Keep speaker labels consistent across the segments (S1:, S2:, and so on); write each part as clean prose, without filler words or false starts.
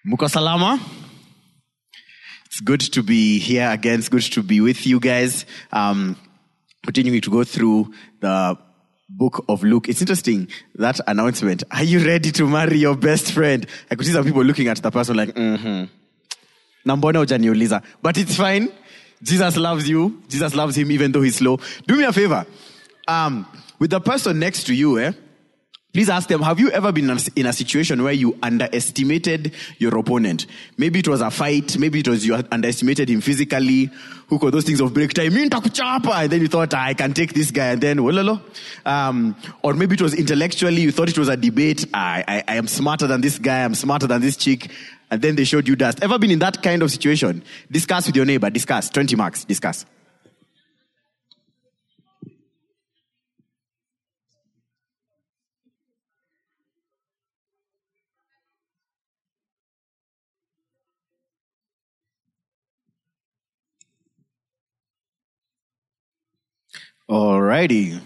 S1: Muko salama. It's good to be here again. It's good to be with you guys. Continuing to go through the book of Luke. It's interesting, that announcement. Are you ready to marry your best friend? I could see some people looking at the person like, Na mbona hujaniuliza? But it's fine. Jesus loves you. Jesus loves him even though he's slow. Do me a favor. With the person next to you, please ask them, have you ever been in a situation where you underestimated your opponent? Maybe it was a fight. Maybe it was you underestimated him physically. Who called those things of break time? And then you thought, I can take this guy. And then, or maybe it was intellectually. You thought it was a debate. I am smarter than this guy. I'm smarter than this chick. And then they showed you dust. Ever been in that kind of situation? Discuss with your neighbor. Discuss. 20 marks. Discuss. Alrighty.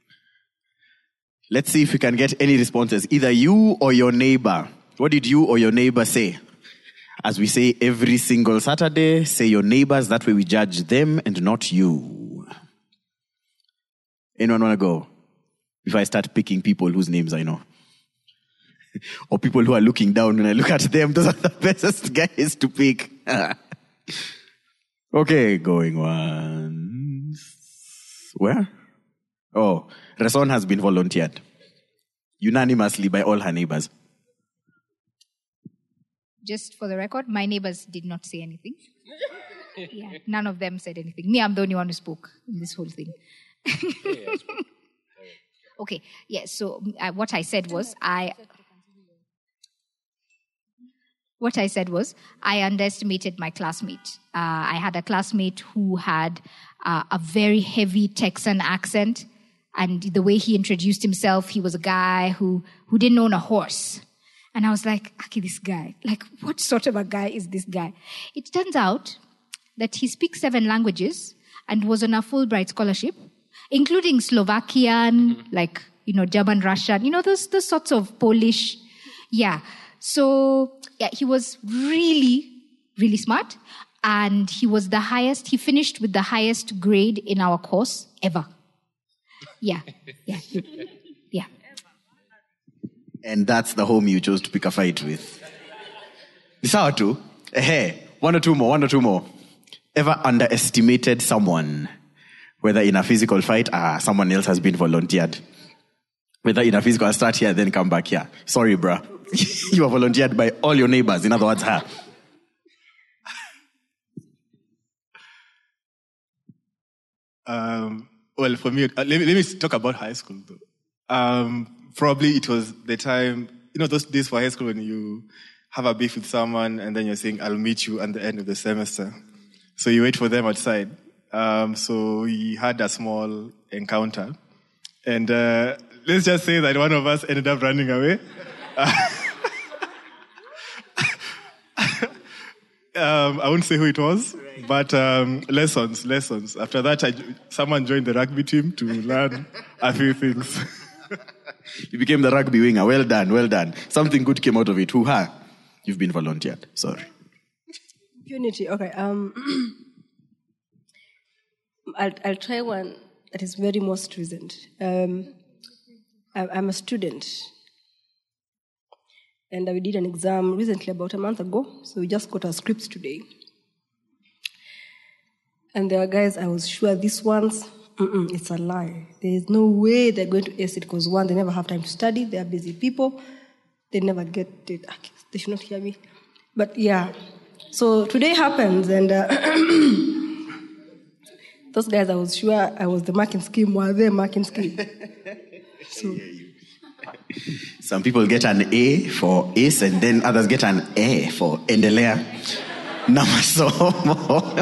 S1: Let's see if we can get any responses. Either you or your neighbor. What did you or your neighbor say? As we say every single Saturday, say your neighbors, that way we judge them and not you. Anyone want to go? Before I start picking people whose names I know. Or people who are looking down when I look at them, those are the best guys to pick. Okay, going once. Where? Oh, Rason has been volunteered. Unanimously by all her neighbors.
S2: Just for the record, my neighbors did not say anything. Yeah, none of them said anything. Me, I'm the only one who spoke in this whole thing. Okay, yeah, so what I said was, I underestimated my classmate. I had a classmate who had a very heavy Texan accent. And the way he introduced himself, he was a guy who didn't own a horse. And I was like, okay, this guy, like, what sort of a guy is this guy? It turns out that he speaks 7 languages and was on a Fulbright scholarship, including Slovakian, German, Russian, those sorts of Polish. Yeah. So, yeah, he was really, really smart. And he finished with the highest grade in our course ever. Yeah.
S1: And that's the home you chose to pick a fight with. Sawa tu. One or two more. Ever underestimated someone? Whether in a physical fight, someone else has been volunteered. Whether in a physical, start here, then come back here. Sorry, bruh. You are volunteered by all your neighbors. In other words, her.
S3: Well, for me, let me talk about high school, though. Probably it was the time, those days for high school when you have a beef with someone and then you're saying, I'll meet you at the end of the semester. So you wait for them outside. So we had a small encounter. And let's just say that one of us ended up running away. I won't say who it was, but lessons. After that, someone joined the rugby team to learn a few things.
S1: You became the rugby winger. Well done. Something good came out of it. Hoo-ha. You've been volunteered. Sorry.
S4: Unity. Okay. I'll try one that is very most recent. I'm a student. And we did an exam recently, about a month ago. So we just got our scripts today. And there are guys, I was sure these ones, it's a lie. There is no way they're going to ace it because, one, they never have time to study. They are busy people. They never get it. They should not hear me. But yeah. So today happens, and those guys, I was sure I was the marking scheme while they're marking scheme. So...
S1: Some people get an A for ace, and then others get an A for endelea na masomo.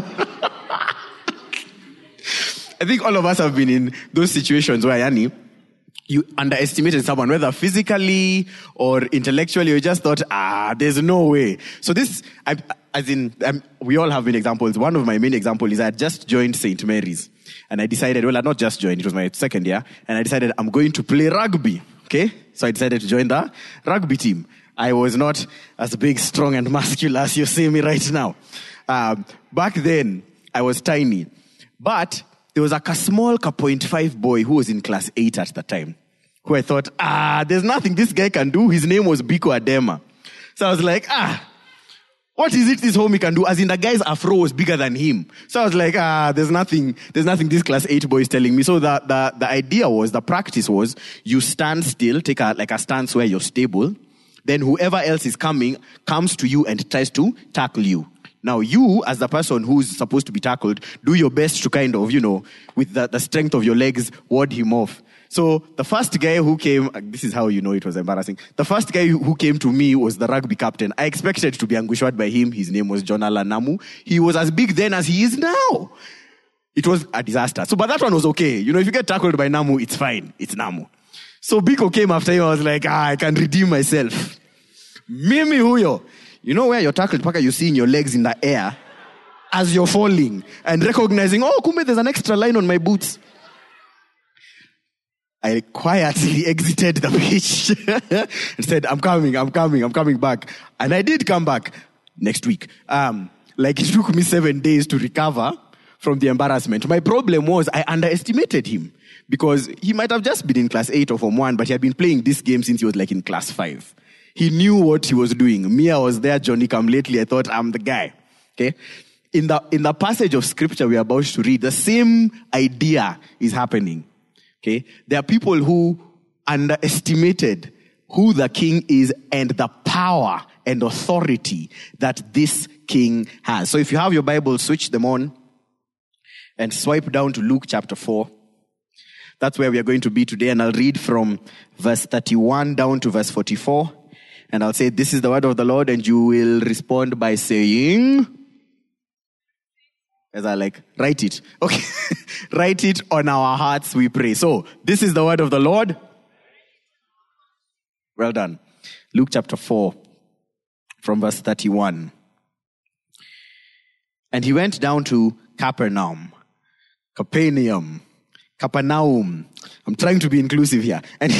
S1: I think all of us have been in those situations where, you underestimated someone, whether physically or intellectually, you just thought, there's no way. So we all have been examples. One of my main examples is I had just joined St. Mary's. And I decided, I not just joined, it was my second year. And I decided I'm going to play rugby. Okay? So I decided to join the rugby team. I was not as big, strong, and muscular as you see me right now. Back then, I was tiny. But there was a small 0.5 boy who was in class 8 at the time, who I thought, there's nothing this guy can do. His name was Biko Adema. So I was like, what is it this homie can do? As in, the guy's afro was bigger than him. So I was like, there's nothing this class 8 boy is telling me. So the idea was, the practice was, you stand still, take a stance where you're stable. Then whoever else is coming comes to you and tries to tackle you. Now you, as the person who's supposed to be tackled, do your best to kind of, with the strength of your legs, ward him off. So the first guy who came, this is how you know it was embarrassing. The first guy who came to me was the rugby captain. I expected to be anguishwad by him. His name was John Alan Namu. He was as big then as he is now. It was a disaster. So, but that one was okay. If you get tackled by Namu, it's fine. It's Namu. So Biko came after him. I was like, I can redeem myself. Mimi huyo. You know where you're tackled, Paka, you're seeing your legs in the air as you're falling and recognizing, kumbe, there's an extra line on my boots. I quietly exited the pitch and said, I'm coming back. And I did come back next week. It took me 7 days to recover from the embarrassment. My problem was I underestimated him because he might have just been in class 8 or Form 1, but he had been playing this game since he was in class 5. He knew what he was doing. Me, I was there, Johnny come lately. I thought, I'm the guy. Okay? In the passage of scripture we are about to read, the same idea is happening. Okay? There are people who underestimated who the king is and the power and authority that this king has. So if you have your Bible, switch them on and swipe down to Luke chapter 4. That's where we are going to be today. And I'll read from verse 31 down to verse 44. And I'll say, this is the word of the Lord, and you will respond by saying, as I write it. Okay. Write it on our hearts, we pray. So, this is the word of the Lord. Well done. Luke chapter 4, from verse 31. And he went down to Capernaum. I'm trying to be inclusive here.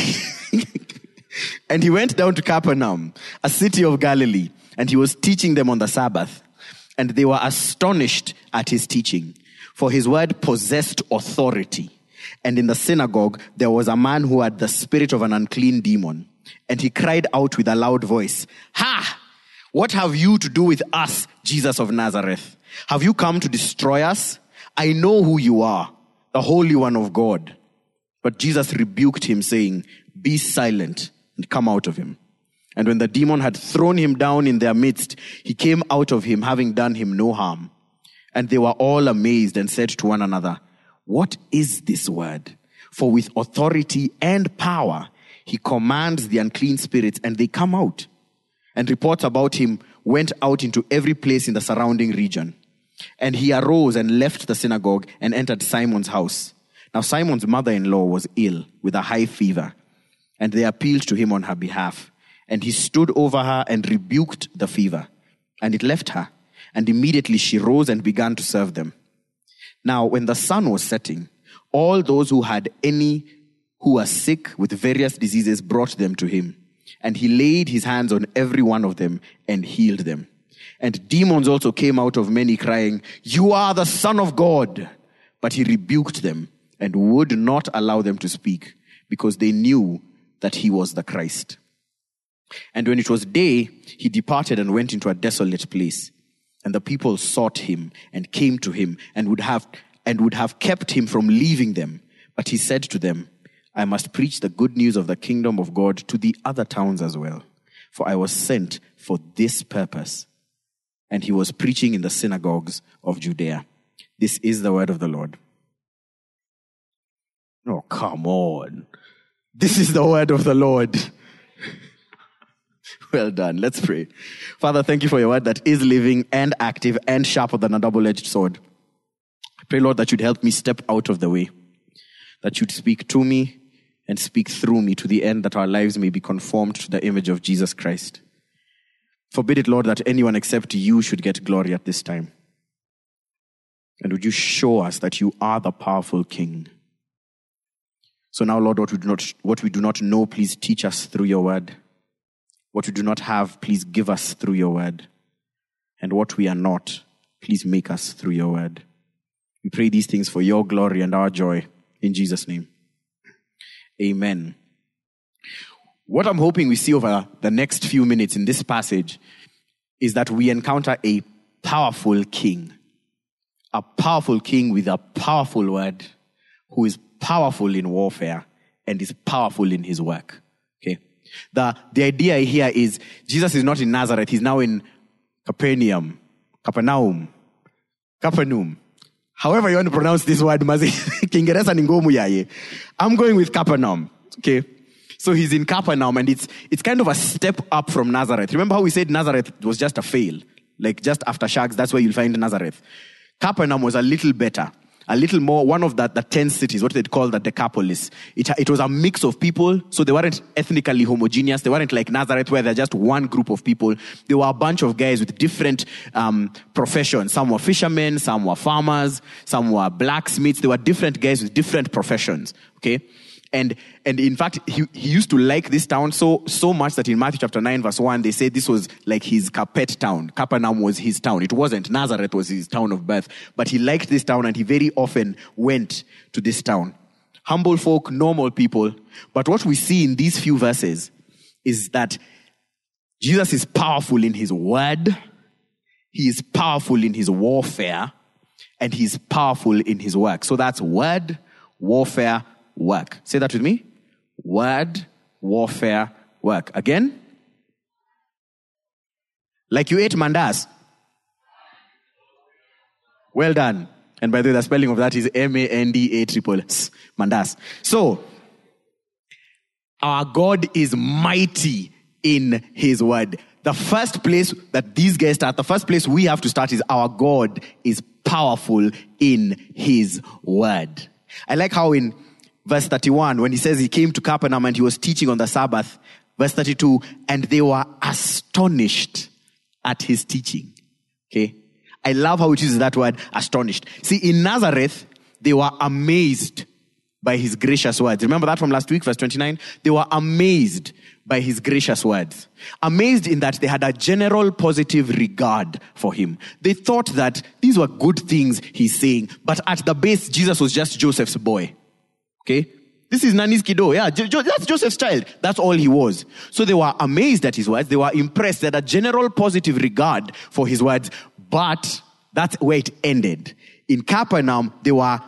S1: And he went down to Capernaum, a city of Galilee, and he was teaching them on the Sabbath. And they were astonished at his teaching, for his word possessed authority. And in the synagogue, there was a man who had the spirit of an unclean demon. And he cried out with a loud voice, "Ha! What have you to do with us, Jesus of Nazareth? Have you come to destroy us? I know who you are, the Holy One of God." But Jesus rebuked him, saying, "Be silent and come out of him." And when the demon had thrown him down in their midst, he came out of him, having done him no harm. And they were all amazed and said to one another, "What is this word? For with authority and power he commands the unclean spirits, and they come out." And reports about him went out into every place in the surrounding region. And he arose and left the synagogue and entered Simon's house. Now Simon's mother-in-law was ill with a high fever, and they appealed to him on her behalf. And he stood over her and rebuked the fever, and it left her. And immediately she rose and began to serve them. Now when the sun was setting, all those who had any who were sick with various diseases brought them to him. And he laid his hands on every one of them and healed them. And demons also came out of many, crying, "You are the Son of God." But he rebuked them and would not allow them to speak, because they knew that he was the Christ. And when it was day, he departed and went into a desolate place. And the people sought him and came to him and would have kept him from leaving them. But he said to them, "I must preach the good news of the kingdom of God to the other towns as well, for I was sent for this purpose." And he was preaching in the synagogues of Judea. This is the word of the Lord. Oh, come on. This is the word of the Lord. Well done. Let's pray. Father, thank you for your word that is living and active and sharper than a double-edged sword. I pray, Lord, that you'd help me step out of the way, that you'd speak to me and speak through me to the end that our lives may be conformed to the image of Jesus Christ. Forbid it, Lord, that anyone except you should get glory at this time. And would you show us that you are the powerful King? So now, Lord, what we do not know, please teach us through your word. What we do not have, please give us through your word. And what we are not, please make us through your word. We pray these things for your glory and our joy. In Jesus' name. Amen. What I'm hoping we see over the next few minutes in this passage is that we encounter a powerful king. A powerful king with a powerful word, who is powerful in warfare and is powerful in his work. Okay. The idea here is Jesus is not in Nazareth. He's now in Capernaum. However you want to pronounce this word, Kiingereza ni ngumu yaye. I'm going with Capernaum. Okay. So he's in Capernaum, and it's kind of a step up from Nazareth. Remember how we said Nazareth was just a fail? Like just after Shags, that's where you'll find Nazareth. Capernaum was a little better, a little more, one of the 10 cities, what they'd call the Decapolis. It was a mix of people, so they weren't ethnically homogeneous. They weren't like Nazareth, where they're just one group of people. They were a bunch of guys with different professions. Some were fishermen, some were farmers, some were blacksmiths. They were different guys with different professions, okay? And in fact, he used to like this town so much that in Matthew chapter 9, verse 1, they say this was like his pet town. Capernaum was his town. It wasn't. Nazareth was his town of birth. But he liked this town, and he very often went to this town. Humble folk, normal people. But what we see in these few verses is that Jesus is powerful in his word. He is powerful in his warfare. And he's powerful in his work. So that's word, warfare, work. Say that with me. Word, warfare, work. Again. Like you ate mandas. Well done. And by the way, the spelling of that is M-A-N-D-A-S-S. Mandas. So, our God is mighty in his word. The first place that these guys start, the first place we have to start is our God is powerful in his word. I like how in verse 31, when he says he came to Capernaum and he was teaching on the Sabbath. Verse 32, and they were astonished at his teaching. Okay. I love how it uses that word, astonished. See, in Nazareth, they were amazed by his gracious words. Remember that from last week, verse 29? They were amazed by his gracious words. Amazed in that they had a general positive regard for him. They thought that these were good things he's saying, but at the base, Jesus was just Joseph's boy. Okay? This is Nani's kiddo. Yeah, that's Joseph's child. That's all he was. So they were amazed at his words. They were impressed. They had a general positive regard for his words. But that's where it ended. In Capernaum, they were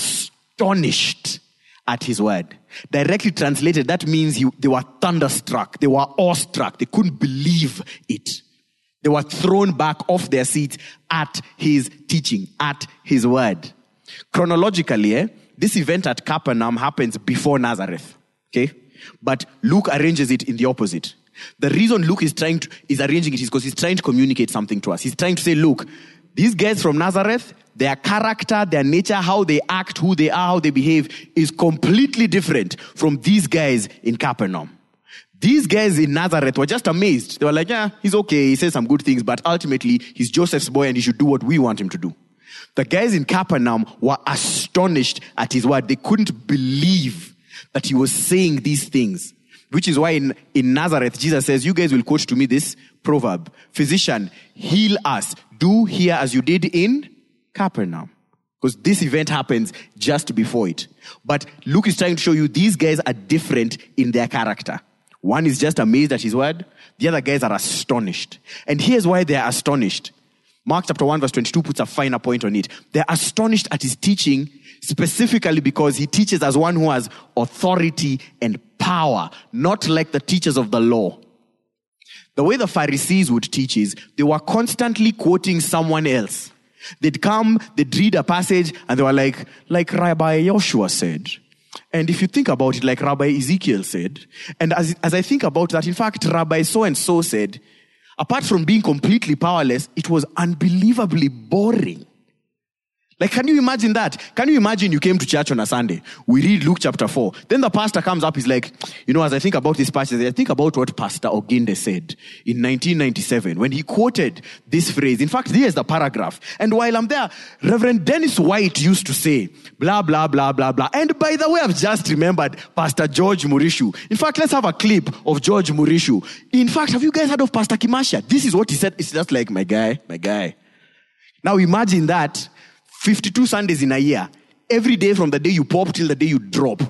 S1: astonished at his word. Directly translated, that means they were thunderstruck. They were awestruck. They couldn't believe it. They were thrown back off their seats at his teaching, at his word. Chronologically, this event at Capernaum happens before Nazareth. Okay? But Luke arranges it in the opposite. The reason Luke is arranging it is because he's trying to communicate something to us. He's trying to say, look, these guys from Nazareth, their character, their nature, how they act, who they are, how they behave is completely different from these guys in Capernaum. These guys in Nazareth were just amazed. They were like, yeah, he's okay. He says some good things, but ultimately he's Joseph's boy and he should do what we want him to do. The guys in Capernaum were astonished at his word. They couldn't believe that he was saying these things. Which is why in Nazareth, Jesus says, you guys will quote to me this proverb. Physician, heal us. Do here as you did in Capernaum. Because this event happens just before it. But Luke is trying to show you these guys are different in their character. One is just amazed at his word. The other guys are astonished. And here's why they are astonished. Mark chapter 1 verse 22 puts a finer point on it. They're astonished at his teaching specifically because he teaches as one who has authority and power, not like the teachers of the law. The way the Pharisees would teach is they were constantly quoting someone else. They'd come, they'd read a passage, and they were like Rabbi Joshua said. And if you think about it, like Rabbi Ezekiel said, and as I think about that, in fact, Rabbi so-and-so said, apart from being completely powerless, it was unbelievably boring. Like, can you imagine that? Can you imagine you came to church on a Sunday? We read Luke chapter 4. Then the pastor comes up, he's like, as I think about this passage, I think about what Pastor Oginde said in 1997 when he quoted this phrase. In fact, here's the paragraph. And while I'm there, Reverend Dennis White used to say, blah, blah, blah, blah, blah. And by the way, I've just remembered Pastor George Murishu. In fact, let's have a clip of George Murishu. In fact, have you guys heard of Pastor Kimasha? This is what he said. It's just like, my guy. Now imagine that. 52 Sundays in a year. Every day from the day you pop till the day you drop.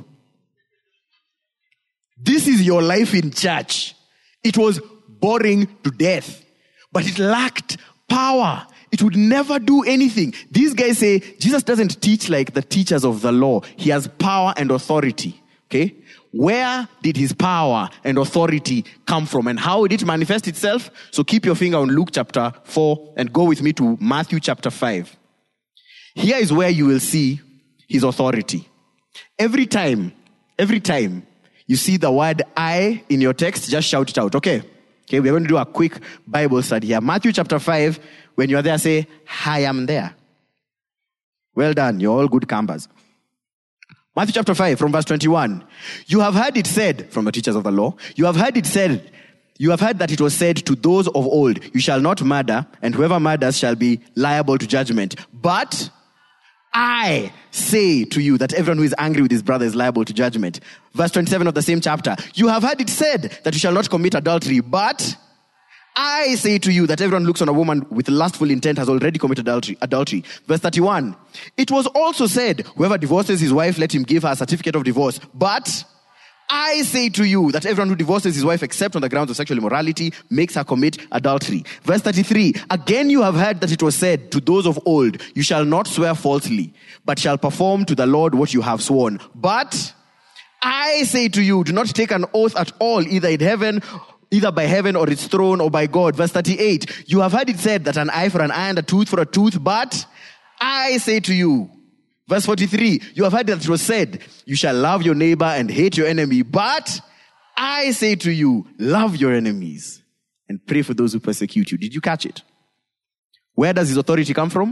S1: This is your life in church. It was boring to death. But it lacked power. It would never do anything. These guys say Jesus doesn't teach like the teachers of the law. He has power and authority. Okay? Where did his power and authority come from? And how did it manifest itself? So keep your finger on Luke chapter 4 and go with me to Matthew chapter 5. Here is where you will see his authority. Every time you see the word I in your text, just shout it out, okay? Okay, we're going to do a quick Bible study here. Matthew chapter 5, when you're there, say, I am there. Well done, you're all good campers. Matthew chapter 5, from verse 21. You have heard it said, from the teachers of the law, you have heard that it was said to those of old, you shall not murder, and whoever murders shall be liable to judgment. But I say to you that everyone who is angry with his brother is liable to judgment. Verse 27 of the same chapter. You have heard it said that you shall not commit adultery, but I say to you that everyone who looks on a woman with lustful intent has already committed adultery. Verse 31. It was also said, whoever divorces his wife, let him give her a certificate of divorce. But I say to you that everyone who divorces his wife except on the grounds of sexual immorality makes her commit adultery. Verse 33, again you have heard that it was said to those of old, you shall not swear falsely, but shall perform to the Lord what you have sworn. But I say to you, do not take an oath at all, either by heaven or its throne or by God. Verse 38, you have heard it said that an eye for an eye and a tooth for a tooth, but I say to you, verse 43, you have heard that it was said, you shall love your neighbor and hate your enemy. But I say to you, love your enemies and pray for those who persecute you. Did you catch it? Where does his authority come from?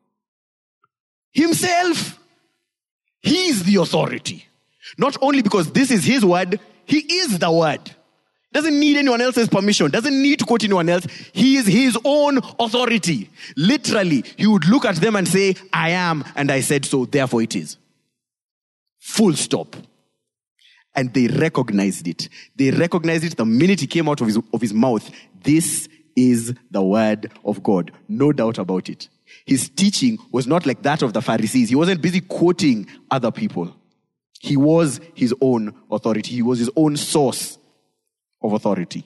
S1: Himself. He is the authority. Not only because this is his word, he is the word. Doesn't need anyone else's permission. Doesn't need to quote anyone else. He is his own authority. Literally, he would look at them and say, I am, and I said so, therefore it is. Full stop. And they recognized it. They recognized it the minute he came out of his mouth. This is the word of God. No doubt about it. His teaching was not like that of the Pharisees. He wasn't busy quoting other people. He was his own authority. He was his own source of authority.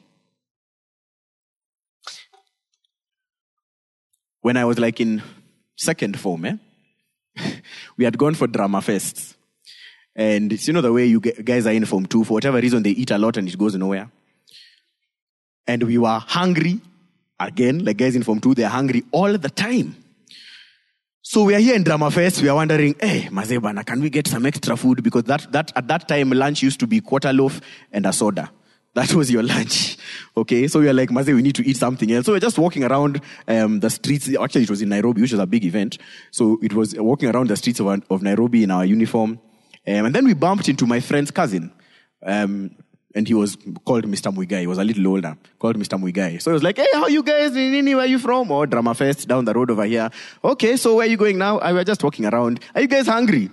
S1: When I was like in second form, we had gone for drama fests. And it's, the way you guys are in form 2, for whatever reason, they eat a lot and it goes nowhere. And we were hungry. Again, like guys in form 2, they're hungry all the time. So we are here in drama fest. We are wondering, hey, Mazebana, can we get some extra food? Because that at that time, lunch used to be quarter loaf and a soda. That was your lunch. Okay, so we are like, Maze, we need to eat something else. So we're just walking around the streets. Actually, it was in Nairobi, which was a big event. So it was walking around the streets of Nairobi in our uniform. And then we bumped into my friend's cousin. And he was called Mr. Muigai. He was a little older, called Mr. Muigai. So he was like, hey, how you guys? Where are you from? Oh, Drama Fest down the road over here. Okay, so where are you going now? We're just walking around. Are you guys hungry?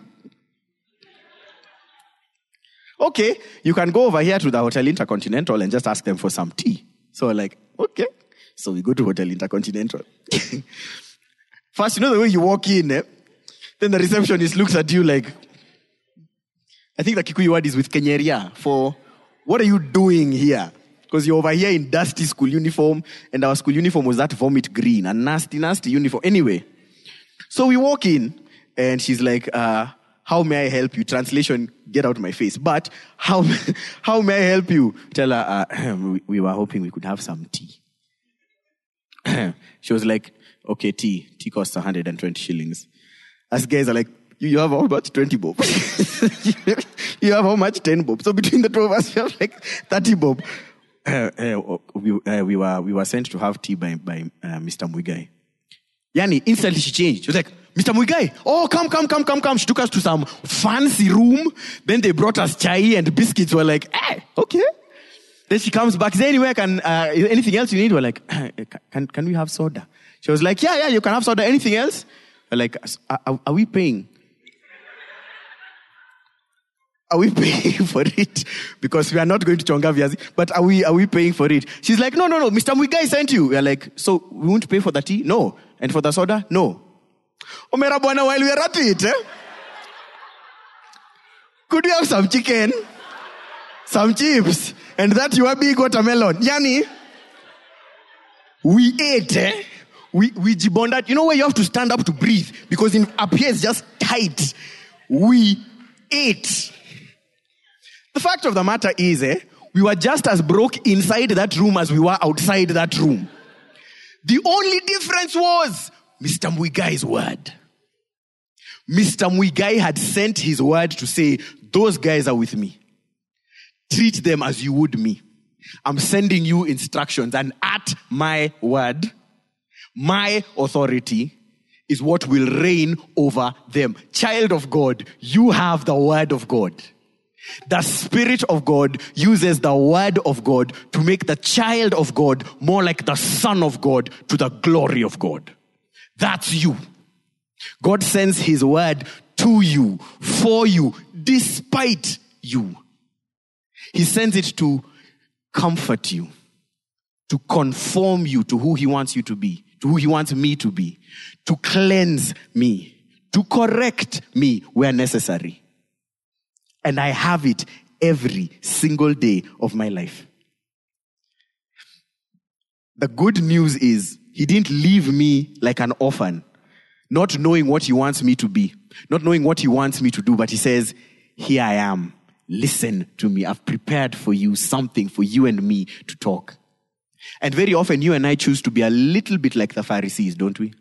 S1: Okay, you can go over here to the Hotel Intercontinental and just ask them for some tea. So we're like, okay. So we go to Hotel Intercontinental. First, the way you walk in, then the receptionist looks at you like, I think the Kikuyu word is with Kenyeria for, what are you doing here? Because you're over here in dusty school uniform, and our school uniform was that vomit green, a nasty, nasty uniform. Anyway, so we walk in, and she's like, how may I help you? Translation, get out of my face. But how may I help you? Tell her, we were hoping we could have some tea. She was like, okay, tea. Tea costs 120 shillings. Us guys are like, you have how much? 20 bob. You have how much? 10 bob. So between the two of us, we have like 30 bob. We were sent to have tea by Mr. Muigai. Yani, instantly she changed. She was like, Mr. Muigai, oh, come. She took us to some fancy room. Then they brought us chai and biscuits. We're like, okay. Then she comes back. Is there anywhere anything else you need? We're like, can we have soda? She was like, yeah, you can have soda. Anything else? We're like, are we paying? Are we paying for it? Because we are not going to Chonga Viazi. But are we paying for it? She's like, no. Mr. Muigai sent you. We're like, so we won't pay for the tea? No. And for the soda? No. Omera bwana, while we are at it, could we have some chicken, some chips, and that your big watermelon? Yani, we ate, we jibonded. You know where you have to stand up to breathe because up here it's just tight. We ate. The fact of the matter is, we were just as broke inside that room as we were outside that room. The only difference was Mr. Muigai's word. Mr. Muigai had sent his word to say, those guys are with me. Treat them as you would me. I'm sending you instructions, and at my word, my authority is what will reign over them. Child of God, you have the word of God. The Spirit of God uses the word of God to make the child of God more like the Son of God to the glory of God. That's you. God sends his word to you, for you, despite you. He sends it to comfort you, to conform you to who he wants you to be, to who he wants me to be, to cleanse me, to correct me where necessary. And I have it every single day of my life. The good news is he didn't leave me like an orphan, not knowing what he wants me to be, not knowing what he wants me to do, but he says, here I am. Listen to me. I've prepared for you something for you and me to talk. And very often you and I choose to be a little bit like the Pharisees, don't we?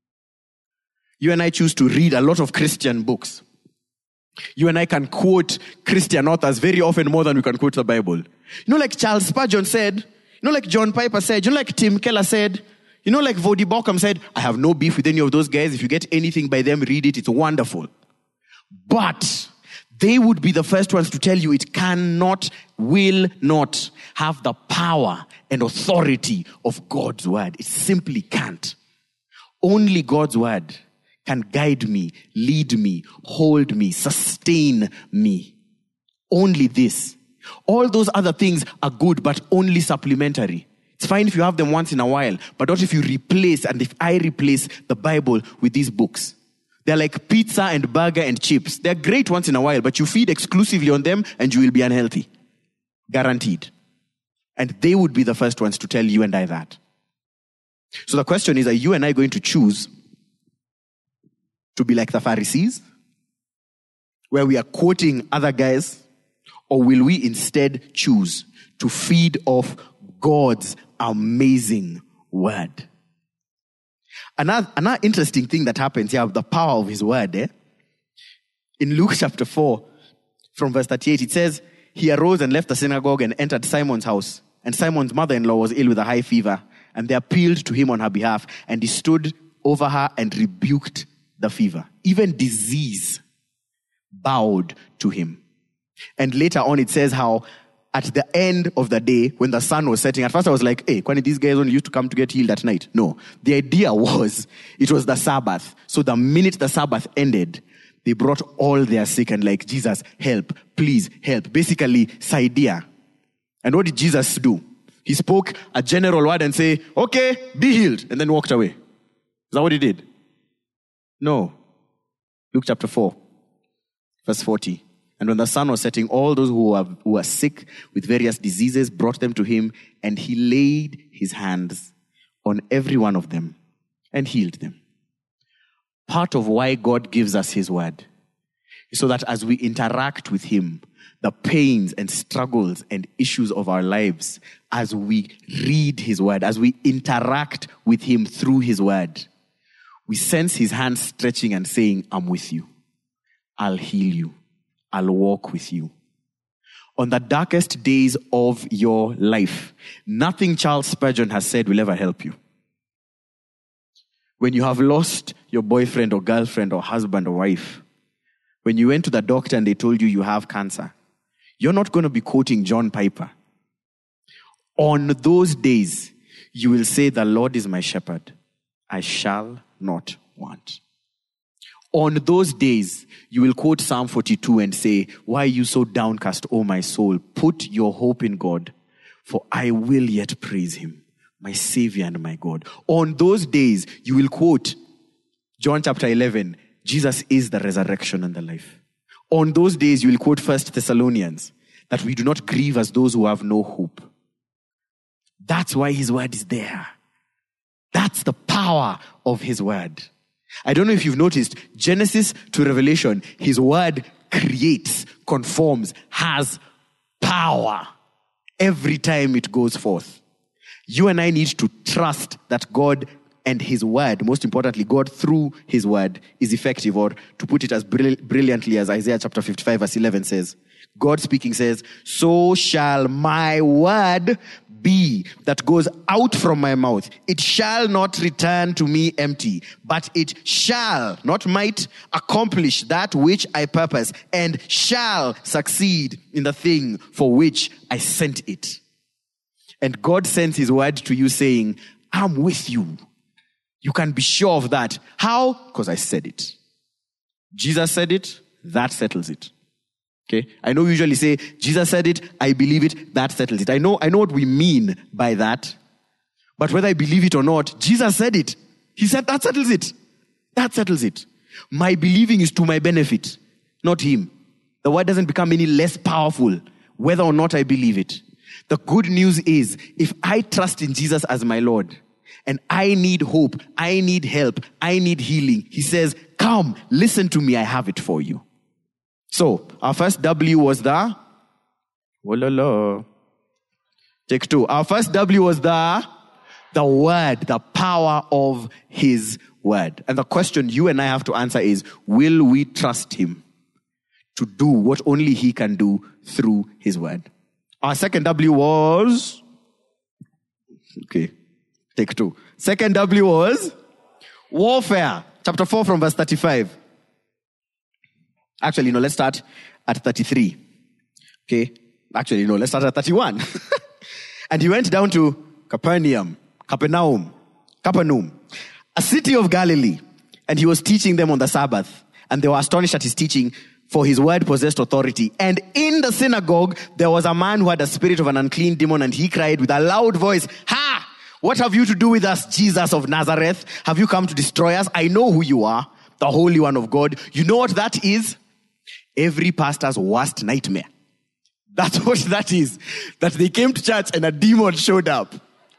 S1: You and I choose to read a lot of Christian books. You and I can quote Christian authors very often more than we can quote the Bible. You know, like Charles Spurgeon said, you know, like John Piper said, you know, like Tim Keller said, you know, like Vodi Bakum said, I have no beef with any of those guys. If you get anything by them, read it. It's wonderful. But they would be the first ones to tell you it cannot, will not have the power and authority of God's word. It simply can't. Only God's word can guide me, lead me, hold me, sustain me. Only this. All those other things are good, but only supplementary. It's fine if you have them once in a while, but not if you replace, and if I replace the Bible with these books. They're like pizza and burger and chips. They're great once in a while, but you feed exclusively on them and you will be unhealthy. Guaranteed. And they would be the first ones to tell you and I that. So the question is, are you and I going to choose to be like the Pharisees, where we are quoting other guys, or will we instead choose to feed off God's amazing word? Another interesting thing that happens here, the power of his word. In Luke chapter 4, from verse 38, it says, he arose and left the synagogue and entered Simon's house. And Simon's mother-in-law was ill with a high fever. And they appealed to him on her behalf. And he stood over her and rebuked the fever. Even disease bowed to him. And later on it says how at the end of the day, when the sun was setting, at first I was like, hey, Kwani, these guys only used to come to get healed at night. No. The idea was, it was the Sabbath. So the minute the Sabbath ended, they brought all their sick and like, Jesus, help, please help. Basically, Saidia. And what did Jesus do? He spoke a general word and say, okay, be healed, and then walked away. Is that what he did? No. Luke chapter 4, verse 40. And when the sun was setting, all those who were sick with various diseases brought them to him, and he laid his hands on every one of them and healed them. Part of why God gives us his word is so that as we interact with him, the pains and struggles and issues of our lives, as we read his word, as we interact with him through his word, we sense his hand stretching and saying, I'm with you. I'll heal you. I'll walk with you. On the darkest days of your life, nothing Charles Spurgeon has said will ever help you. When you have lost your boyfriend or girlfriend or husband or wife, when you went to the doctor and they told you have cancer, you're not going to be quoting John Piper. On those days, you will say, the Lord is my shepherd. I shall not want. On those days, you will quote Psalm 42 and say, why are you so downcast, O my soul? Put your hope in God, for I will yet praise him, my Savior and my God. On those days, you will quote John chapter 11, Jesus is the resurrection and the life. On those days, you will quote 1 Thessalonians, that we do not grieve as those who have no hope. That's why his word is there. That's the power of his word. I don't know if you've noticed, Genesis to Revelation, his word creates, conforms, has power every time it goes forth. You and I need to trust that God and his word, most importantly, God through his word is effective, or to put it as brilliantly as Isaiah chapter 55 verse 11 says, God speaking says, so shall my word be that goes out from my mouth. It shall not return to me empty, but it shall, not might, accomplish that which I purpose, and shall succeed in the thing for which I sent it. And God sends his word to you saying, I'm with you. You can be sure of that. How? Because I said it. Jesus said it, that settles it. Okay, I know we usually say, Jesus said it, I believe it, that settles it. I know what we mean by that. But whether I believe it or not, Jesus said it. He said that settles it. That settles it. My believing is to my benefit, not him. The word doesn't become any less powerful, whether or not I believe it. The good news is, if I trust in Jesus as my Lord, and I need hope, I need help, I need healing, he says, come, listen to me, I have it for you. So, our first W was the Take two. Our first W was the word, the power of his word. And the question you and I have to answer is, will we trust him to do what only he can do through his word? Our second W was, take two. Second W was warfare. Chapter 4 from verse 35. Actually, no, let's start at 33. Okay. Actually, no, let's start at 31. And he went down to Capernaum, a city of Galilee. And he was teaching them on the Sabbath. And they were astonished at his teaching, for his word possessed authority. And in the synagogue, there was a man who had a spirit of an unclean demon, and he cried with a loud voice, "Ha! What have you to do with us, Jesus of Nazareth? Have you come to destroy us? I know who you are, the Holy One of God." You know what that is? Every pastor's worst nightmare. That's what that is. That they came to church and a demon showed up.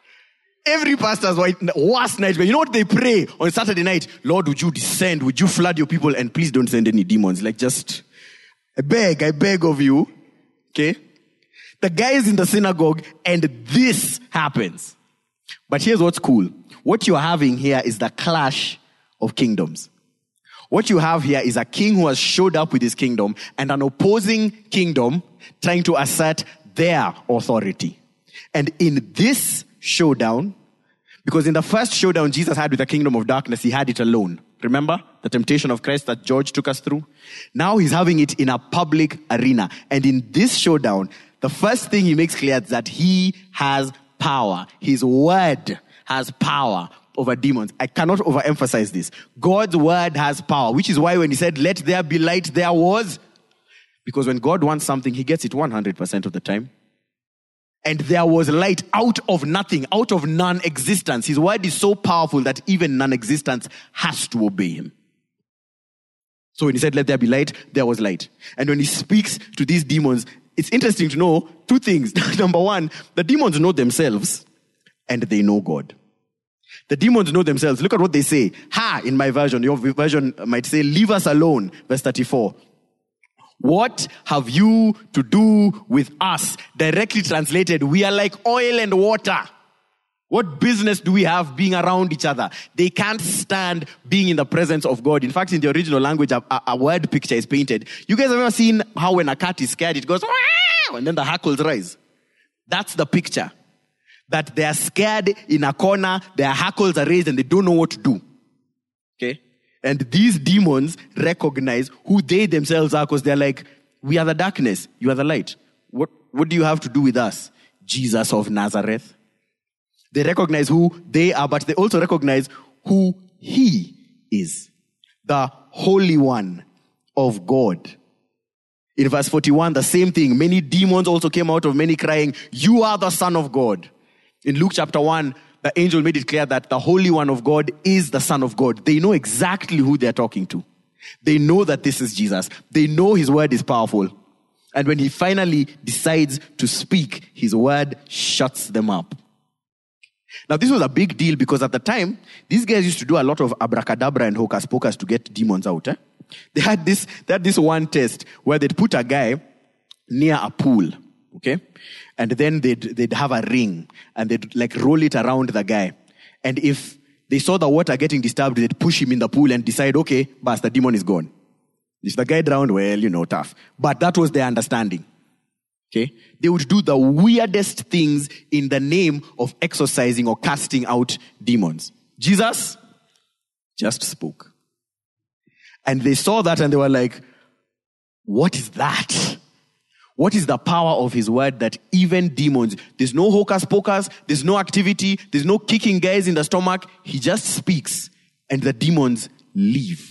S1: Every pastor's worst nightmare. You know what they pray on Saturday night? Lord, would you descend? Would you flood your people? And please don't send any demons. Like just, I beg of you. Okay? The guy is in the synagogue and this happens. But here's what's cool. What you're having here is the clash of kingdoms. What you have here is a king who has showed up with his kingdom and an opposing kingdom trying to assert their authority. And in this showdown, because in the first showdown Jesus had with the kingdom of darkness, he had it alone. Remember the temptation of Christ that George took us through? Now he's having it in a public arena. And in this showdown, the first thing he makes clear is that he has power. His word has power over demons. I cannot overemphasize this. God's word has power, which is why when he said, let there be light, there was. Because when God wants something, he gets it 100% of the time. And there was light out of nothing, out of non-existence. His word is so powerful that even non-existence has to obey him. So when he said, let there be light, there was light. And when he speaks to these demons, it's interesting to know two things. Number one, the demons know themselves and they know God. The demons know themselves. Look at what they say. Ha, in my version. Your version might say, leave us alone. Verse 34. What have you to do with us? Directly translated, we are like oil and water. What business do we have being around each other? They can't stand being in the presence of God. In fact, in the original language, a word picture is painted. You guys have ever seen how when a cat is scared, it goes, wow, and then the hackles rise? That's the picture. That they are scared in a corner, their hackles are raised and they don't know what to do. Okay? And these demons recognize who they themselves are because they're like, we are the darkness, you are the light. What do you have to do with us? Jesus of Nazareth. They recognize who they are, but they also recognize who he is. The Holy One of God. In verse 41, the same thing. Many demons also came out of many crying, you are the Son of God. In Luke chapter 1, the angel made it clear that the Holy One of God is the Son of God. They know exactly who they're talking to. They know that this is Jesus. They know his word is powerful. And when he finally decides to speak, his word shuts them up. Now, this was a big deal because at the time, these guys used to do a lot of abracadabra and hocus pocus to get demons out. They had this one test where they'd put a guy near a pool, okay? And then they'd have a ring and they'd like roll it around the guy. And if they saw the water getting disturbed, they'd push him in the pool and decide, okay, bas, the demon is gone. If the guy drowned, well, tough. But that was their understanding. Okay? They would do the weirdest things in the name of exorcising or casting out demons. Jesus just spoke. And they saw that and they were like, what is that? What is the power of his word that even demons, there's no hocus pocus, there's no activity, there's no kicking guys in the stomach. He just speaks and the demons leave.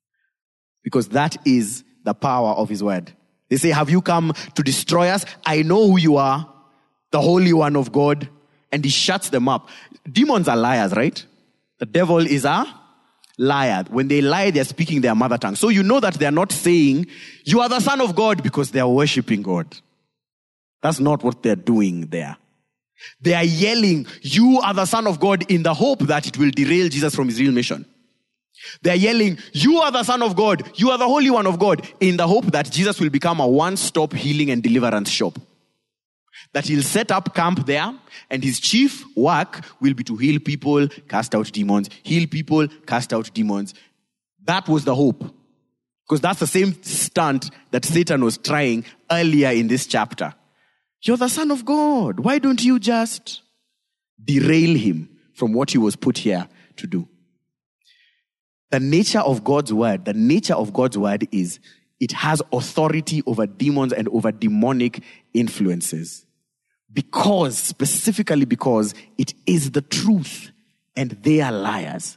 S1: Because that is the power of his word. They say, have you come to destroy us? I know who you are, the Holy One of God. And he shuts them up. Demons are liars, right? The devil is a liar. When they lie, they're speaking their mother tongue. So you know that they're not saying, you are the Son of God, because they're worshiping God. That's not what they're doing there. They are yelling, you are the Son of God, in the hope that it will derail Jesus from his real mission. They're yelling, you are the Son of God, you are the Holy One of God, in the hope that Jesus will become a one-stop healing and deliverance shop. That he'll set up camp there, and his chief work will be to heal people, cast out demons, heal people, cast out demons. That was the hope. Because that's the same stunt that Satan was trying earlier in this chapter. You're the Son of God. Why don't you just derail him from what he was put here to do? The nature of God's word is it has authority over demons and over demonic influences. Specifically because it is the truth and they are liars.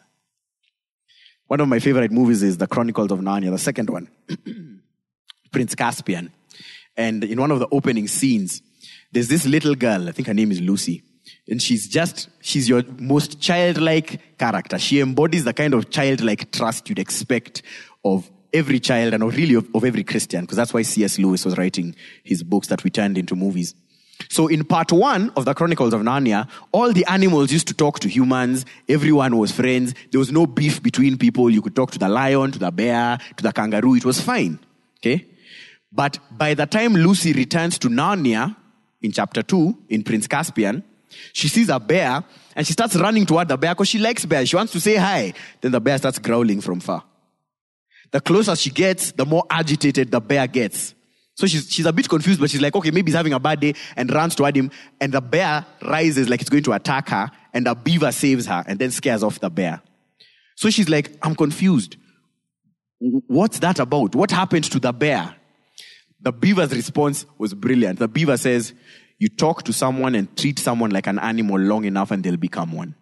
S1: One of my favorite movies is The Chronicles of Narnia, the second one. Prince Caspian. And in one of the opening scenes, there's this little girl, I think her name is Lucy. And she's your most childlike character. She embodies the kind of childlike trust you'd expect of every child and really of every Christian, because that's why C.S. Lewis was writing his books that we turned into movies. So in part 1 of the Chronicles of Narnia, all the animals used to talk to humans. Everyone was friends. There was no beef between people. You could talk to the lion, to the bear, to the kangaroo. It was fine. Okay? But by the time Lucy returns to Narnia, in chapter 2, in Prince Caspian, she sees a bear and she starts running toward the bear because she likes bears. She wants to say hi. Then the bear starts growling from far. The closer she gets, the more agitated the bear gets. So she's a bit confused, but she's like, okay, maybe he's having a bad day, and runs toward him. And the bear rises like it's going to attack her, and a beaver saves her and then scares off the bear. So she's like, I'm confused. What's that about? What happened to the bear? The beaver's response was brilliant. The beaver says, you talk to someone and treat someone like an animal long enough and they'll become one.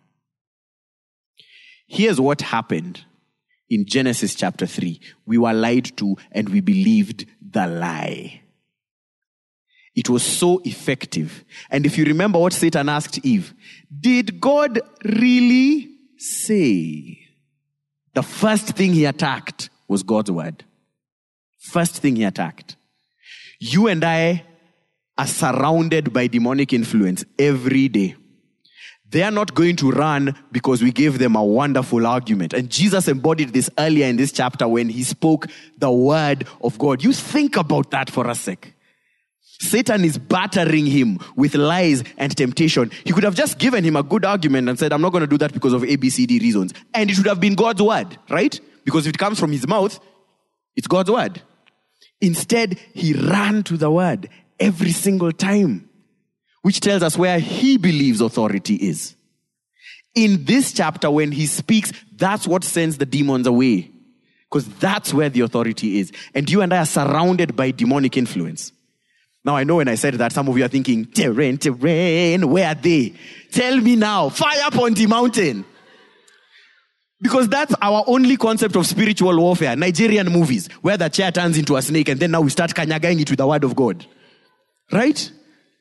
S1: Here's what happened in Genesis chapter 3. We were lied to and we believed the lie. It was so effective. And if you remember what Satan asked Eve, did God really say? The first thing he attacked was God's word. First thing he attacked. You and I are surrounded by demonic influence every day. They are not going to run because we gave them a wonderful argument. And Jesus embodied this earlier in this chapter when he spoke the word of God. You think about that for a sec. Satan is battering him with lies and temptation. He could have just given him a good argument and said, I'm not going to do that because of ABCD reasons. And it should have been God's word, right? Because if it comes from his mouth, it's God's word. Instead, he ran to the word every single time, which tells us where he believes authority is. In this chapter, when he speaks, that's what sends the demons away. Because that's where the authority is. And you and I are surrounded by demonic influence. Now, I know when I said that, some of you are thinking, terrain, where are they? Tell me now, fire upon the mountain. Because that's our only concept of spiritual warfare. Nigerian movies, where the chair turns into a snake and then now we start kanyagaing it with the word of God. Right?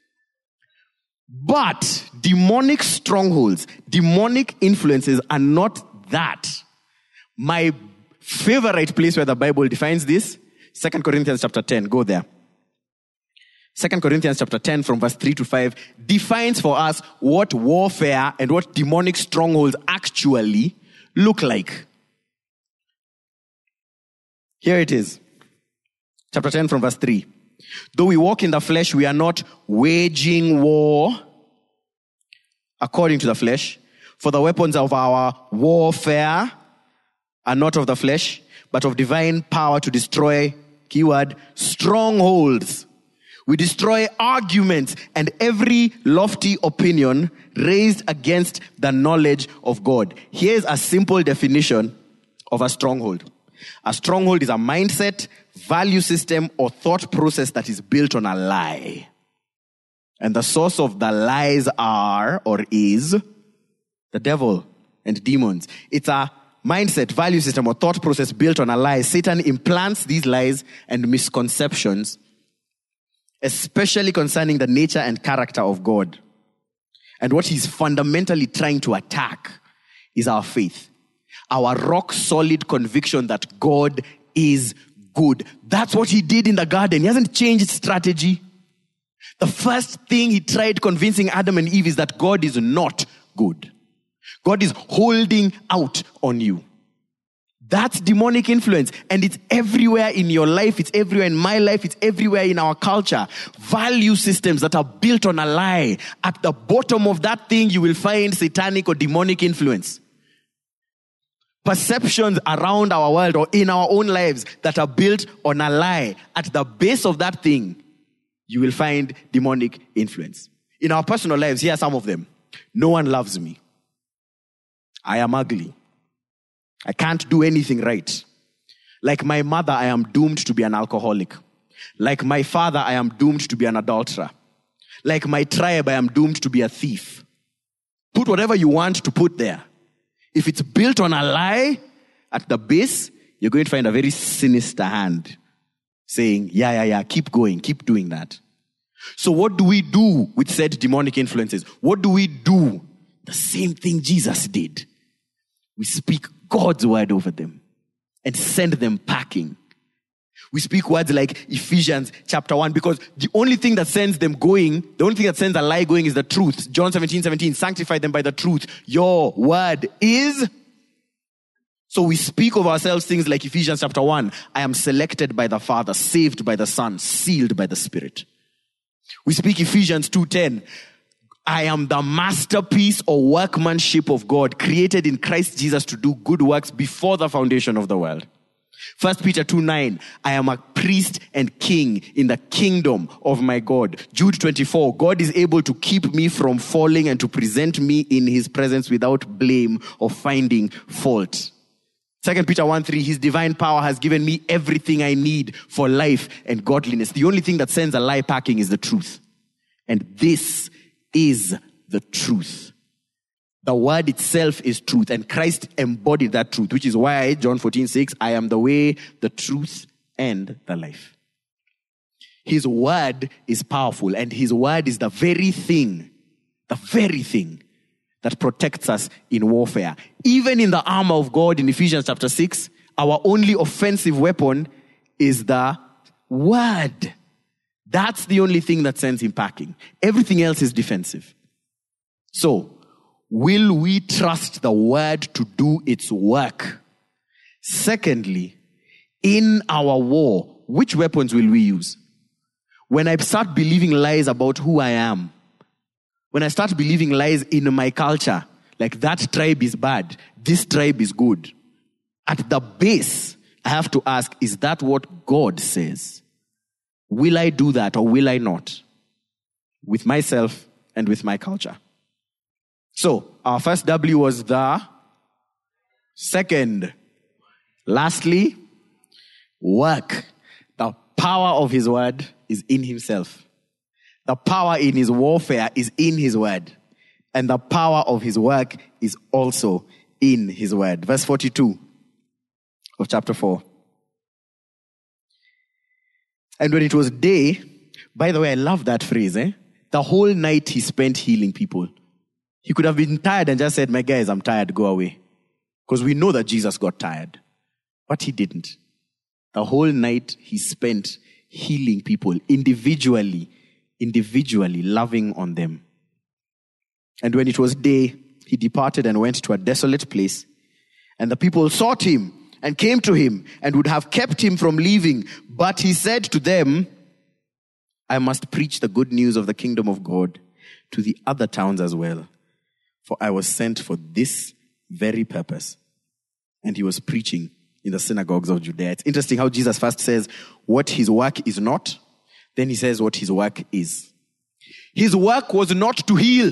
S1: But demonic strongholds, demonic influences are not that. My favorite place where the Bible defines this, 2 Corinthians chapter 10. Go there. 2 Corinthians chapter 10 from verse 3 to 5 defines for us what warfare and what demonic strongholds actually look like. Here it is. Chapter 10 from verse 3. Though we walk in the flesh, we are not waging war according to the flesh. For the weapons of our warfare are not of the flesh, but of divine power to destroy, keyword, strongholds. We destroy arguments and every lofty opinion raised against the knowledge of God. Here's a simple definition of a stronghold. A stronghold is a mindset, value system, or thought process that is built on a lie. And the source of the lies are, or is, the devil and demons. It's a mindset, value system, or thought process built on a lie. Satan implants these lies and misconceptions, especially concerning the nature and character of God. And what he's fundamentally trying to attack is our faith. Our rock-solid conviction that God is good. That's what he did in the garden. He hasn't changed strategy. The first thing he tried convincing Adam and Eve is that God is not good. God is holding out on you. That's demonic influence. And it's everywhere in your life. It's everywhere in my life. It's everywhere in our culture. Value systems that are built on a lie. At the bottom of that thing, you will find satanic or demonic influence. Perceptions around our world or in our own lives that are built on a lie. At the base of that thing, you will find demonic influence. In our personal lives, here are some of them. No one loves me. I am ugly. I can't do anything right. Like my mother, I am doomed to be an alcoholic. Like my father, I am doomed to be an adulterer. Like my tribe, I am doomed to be a thief. Put whatever you want to put there. If it's built on a lie, at the base, you're going to find a very sinister hand saying, yeah, keep going, keep doing that. So what do we do with said demonic influences? What do we do? The same thing Jesus did. We speak God's word over them and send them packing. We speak words like Ephesians chapter 1 because the only thing that sends them going, the only thing that sends a lie going is the truth. John 17:17, sanctify them by the truth. Your word is. So we speak of ourselves things like Ephesians chapter 1. I am selected by the Father, saved by the Son, sealed by the Spirit. We speak Ephesians 2:10. I am the masterpiece or workmanship of God, created in Christ Jesus to do good works before the foundation of the world. 1 Peter 2:9, I am a priest and king in the kingdom of my God. Jude 24, God is able to keep me from falling and to present me in his presence without blame or finding fault. 2 Peter 1:3, his divine power has given me everything I need for life and godliness. The only thing that sends a lie packing is the truth. And this is the truth. The word itself is truth, and Christ embodied that truth, which is why John 14:6, I am the way, the truth, and the life. His word is powerful, and his word is the very thing that protects us in warfare. Even in the armor of God in Ephesians chapter 6, our only offensive weapon is the word. That's the only thing that sends him packing. Everything else is defensive. So, will we trust the word to do its work? Secondly, in our war, which weapons will we use? When I start believing lies about who I am, when I start believing lies in my culture, like that tribe is bad, this tribe is good, at the base, I have to ask, is that what God says? Will I do that or will I not? With myself and with my culture. So, our first W was the. Second, lastly, work. The power of his word is in himself. The power in his warfare is in his word. And the power of his work is also in his word. Verse 42 of chapter 4. And when it was day, by the way, I love that phrase, the whole night he spent healing people. He could have been tired and just said, my guys, I'm tired, go away. Because we know that Jesus got tired. But he didn't. The whole night he spent healing people individually, loving on them. And when it was day, he departed and went to a desolate place. And the people sought him and came to him and would have kept him from leaving. But he said to them, I must preach the good news of the kingdom of God to the other towns as well. For I was sent for this very purpose. And he was preaching in the synagogues of Judea. It's interesting how Jesus first says what his work is not. Then he says what his work is. His work was not to heal.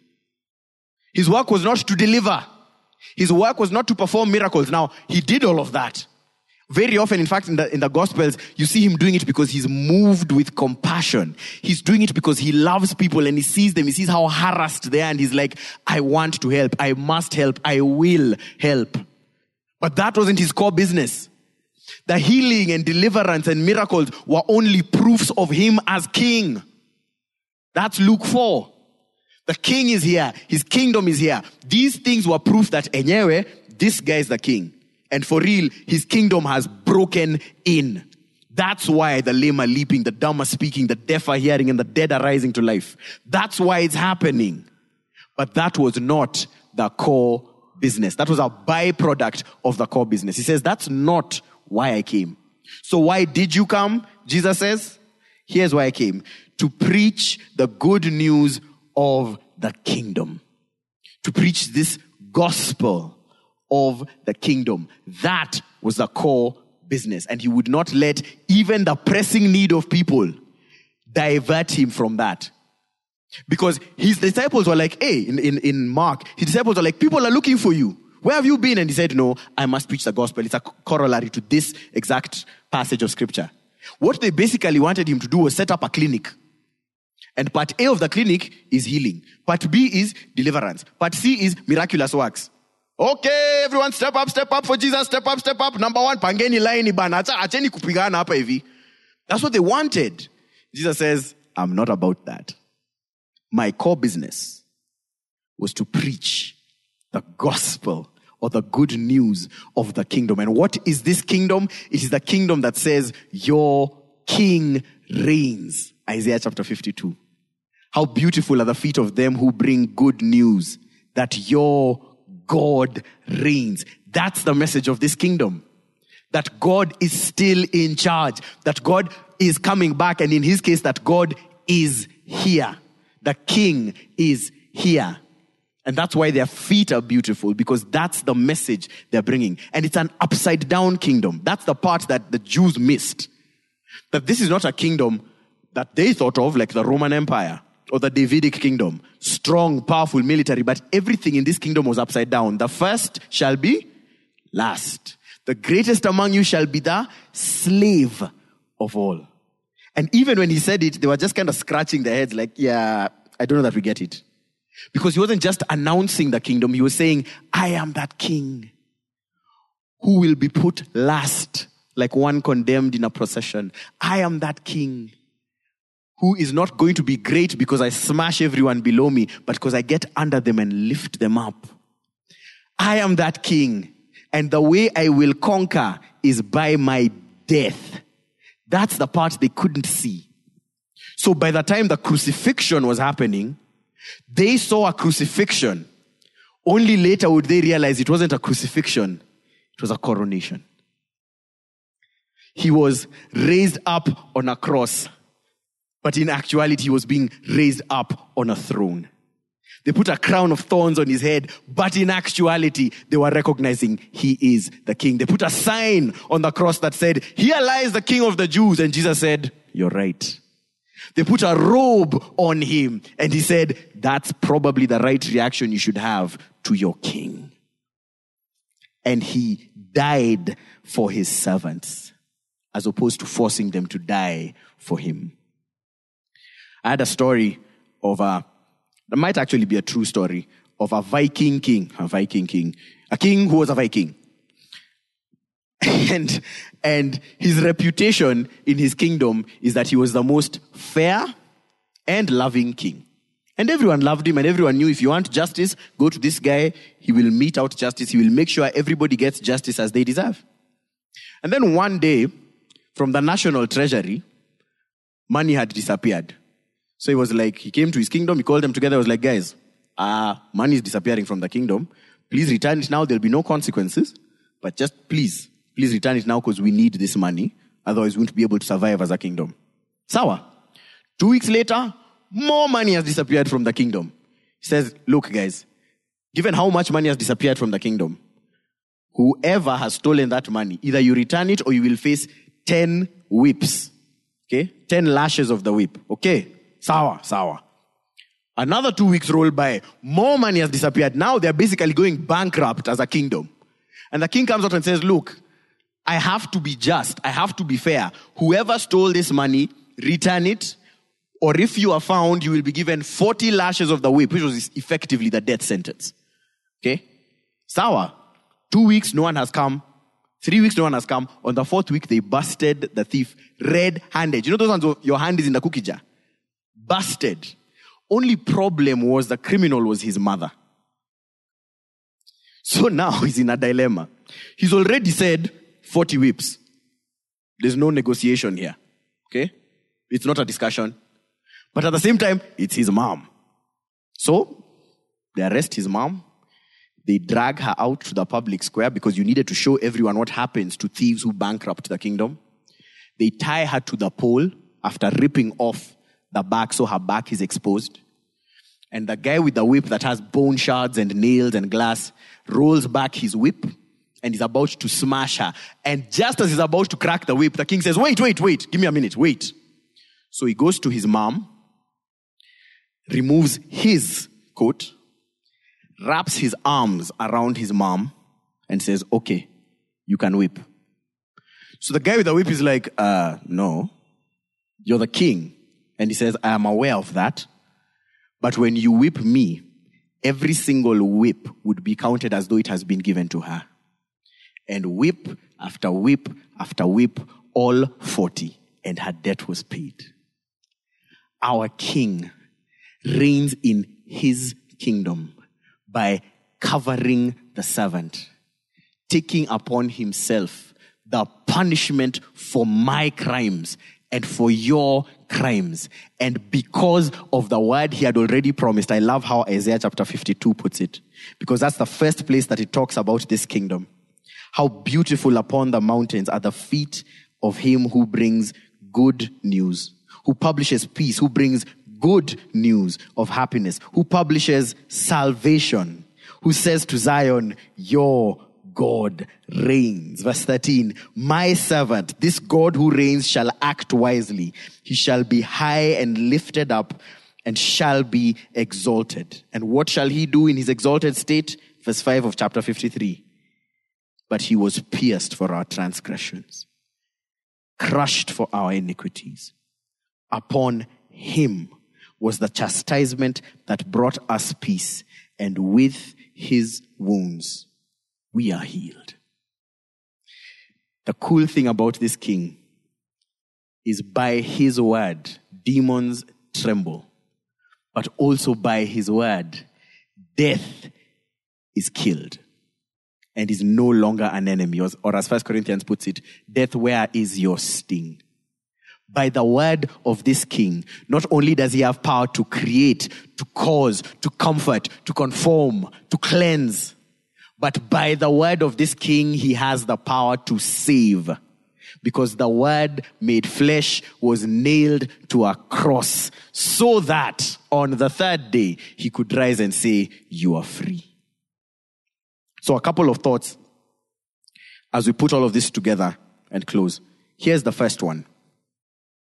S1: His work was not to deliver. His work was not to perform miracles. Now, he did all of that. Very often, in fact, in the Gospels, you see him doing it because he's moved with compassion. He's doing it because he loves people and he sees them. He sees how harassed they are and he's like, I want to help. I must help. I will help. But that wasn't his core business. The healing and deliverance and miracles were only proofs of him as king. That's Luke 4. The king is here. His kingdom is here. These things were proof that enyewe, this guy is the king. And for real, his kingdom has broken in. That's why the lame are leaping, the dumb are speaking, the deaf are hearing, and the dead are rising to life. That's why it's happening. But that was not the core business. That was a byproduct of the core business. He says, that's not why I came. So why did you come? Jesus says, here's why I came. To preach the good news of the kingdom. To preach this gospel of the kingdom. That was the core business. And he would not let even the pressing need of people divert him from that. Because his disciples were like, hey, in Mark, his disciples were like, people are looking for you. Where have you been? And he said, no, I must preach the gospel. It's a corollary to this exact passage of scripture. What they basically wanted him to do was set up a clinic. And part A of the clinic is healing. Part B is deliverance. Part C is miraculous works. Okay, everyone step up for Jesus, step up. Number one, pangeni line bana. Acheni kupigana hapa hivi. That's what they wanted. Jesus says, I'm not about that. My core business was to preach the gospel or the good news of the kingdom. And what is this kingdom? It is the kingdom that says, your king reigns. Isaiah chapter 52. How beautiful are the feet of them who bring good news, that your God reigns. That's the message of this kingdom. That God is still in charge. That God is coming back. And in his case, that God is here. The king is here. And that's why their feet are beautiful, because that's the message they're bringing. And it's an upside down kingdom. That's the part that the Jews missed. That this is not a kingdom that they thought of like the Roman Empire or the Davidic kingdom. Strong, powerful, military. But everything in this kingdom was upside down. The first shall be last. The greatest among you shall be the slave of all. And even when he said it, they were just kind of scratching their heads like, yeah, I don't know that we get it. Because he wasn't just announcing the kingdom. He was saying, I am that king who will be put last, like one condemned in a procession. I am that king who is not going to be great because I smash everyone below me, but because I get under them and lift them up. I am that king. And the way I will conquer is by my death. That's the part they couldn't see. So by the time the crucifixion was happening, they saw a crucifixion. Only later would they realize it wasn't a crucifixion. It was a coronation. He was raised up on a cross, but in actuality, he was being raised up on a throne. They put a crown of thorns on his head, but in actuality, they were recognizing he is the king. They put a sign on the cross that said, here lies the king of the Jews. And Jesus said, you're right. They put a robe on him. And he said, that's probably the right reaction you should have to your king. And he died for his servants, as opposed to forcing them to die for him. I had a story of that might actually be a true story, of a king who was a Viking. And his reputation in his kingdom is that he was the most fair and loving king. And everyone loved him, and everyone knew if you want justice, go to this guy. He will mete out justice. He will make sure everybody gets justice as they deserve. And then one day, from the national treasury, money had disappeared. So he came to his kingdom, he called them together, he was like, guys, money is disappearing from the kingdom. Please return it now. There'll be no consequences. But just please return it now because we need this money. Otherwise, we won't be able to survive as a kingdom. Sawa. 2 weeks later, more money has disappeared from the kingdom. He says, look, guys, given how much money has disappeared from the kingdom, whoever has stolen that money, either you return it or you will face 10 whips. Okay? 10 lashes of the whip. Okay? Sawa. Another 2 weeks roll by. More money has disappeared. Now they're basically going bankrupt as a kingdom. And the king comes out and says, look, I have to be just. I have to be fair. Whoever stole this money, return it. Or if you are found, you will be given 40 lashes of the whip, which was effectively the death sentence. Okay? Sawa. 2 weeks, no one has come. 3 weeks, no one has come. On the 4th week, they busted the thief red-handed. You know those ones where your hand is in the cookie jar? Busted. Only problem was the criminal was his mother. So now he's in a dilemma. He's already said 40 whips. There's no negotiation here. Okay? It's not a discussion. But at the same time, it's his mom. So, they arrest his mom. They drag her out to the public square because you needed to show everyone what happens to thieves who bankrupt the kingdom. They tie her to the pole after ripping off the back so her back is exposed. And the guy with the whip that has bone shards and nails and glass rolls back his whip and is about to smash her. And just as he's about to crack the whip, the king says, wait, give me a minute, wait. So he goes to his mom, removes his coat, wraps his arms around his mom, and says, okay, you can whip. So the guy with the whip is like, no, you're the king. And he says, I am aware of that. But when you whip me, every single whip would be counted as though it has been given to her. And whip after whip after whip, all 40, and her debt was paid. Our king reigns in his kingdom by covering the servant, taking upon himself the punishment for my crimes and for your crimes. And because of the word he had already promised, I love how Isaiah chapter 52 puts it, because that's the first place that it talks about this kingdom. How beautiful upon the mountains are the feet of him who brings good news, who publishes peace, who brings good news of happiness, who publishes salvation, who says to Zion, your God reigns. Verse 13, my servant, this God who reigns, shall act wisely. He shall be high and lifted up and shall be exalted. And what shall he do in his exalted state? Verse 5 of chapter 53. But he was pierced for our transgressions, crushed for our iniquities. Upon him was the chastisement that brought us peace, and with his wounds we are healed. The cool thing about this king is by his word, demons tremble. But also by his word, death is killed and is no longer an enemy. Or as 1 Corinthians puts it, death, where is your sting? By the word of this king, not only does he have power to create, to cause, to comfort, to conform, to cleanse, but by the word of this king, he has the power to save. Because the word made flesh was nailed to a cross so that on the third day, he could rise and say, you are free. So a couple of thoughts as we put all of this together and close. Here's the first one.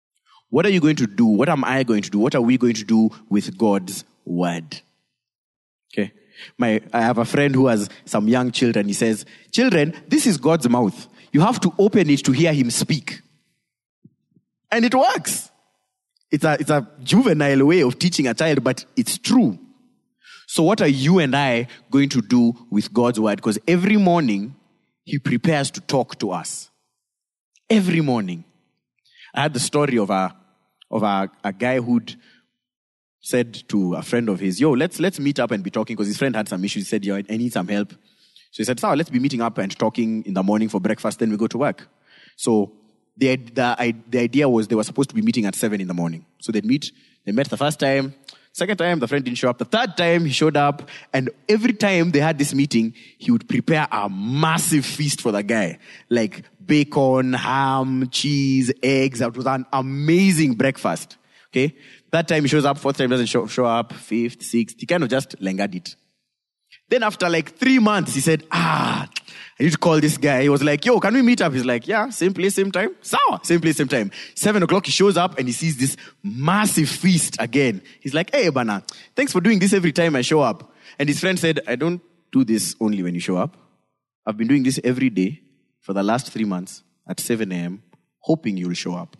S1: What are you going to do? What am I going to do? What are we going to do with God's word? Okay. I have a friend who has some young children. He says, children, this is God's mouth. You have to open it to hear him speak. And it works. It's a juvenile way of teaching a child, but it's true. So what are you and I going to do with God's word? Because every morning, he prepares to talk to us. Every morning. I had the story of a guy who'd said to a friend of his, let's meet up and be talking, because his friend had some issues. He said, I need some help. So he said, let's be meeting up and talking in the morning for breakfast, then we go to work. So the idea was they were supposed to be meeting at 7 in the morning. So they met the first time. Second time, the friend didn't show up. The third time, he showed up. And every time they had this meeting, he would prepare a massive feast for the guy. Like bacon, ham, cheese, eggs. It was an amazing breakfast. Okay? Third time he shows up. Fourth time doesn't show up. Fifth, sixth. He kind of just lingered it. Then after like 3 months, he said, I need to call this guy. He was like, can we meet up? He's like, yeah, same place, same time. Sawa, same place, same time. 7 o'clock, he shows up and he sees this massive feast again. He's like, hey, Bana, thanks for doing this every time I show up. And his friend said, I don't do this only when you show up. I've been doing this every day for the last 3 months at 7 a.m., hoping you'll show up.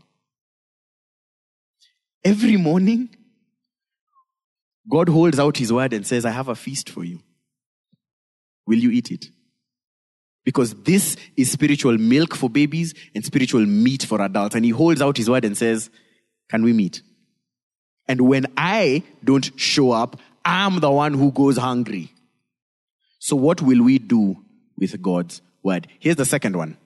S1: Every morning, God holds out his word and says, I have a feast for you. Will you eat it? Because this is spiritual milk for babies and spiritual meat for adults. And he holds out his word and says, can we meet? And when I don't show up, I'm the one who goes hungry. So what will we do with God's word? Here's the second one.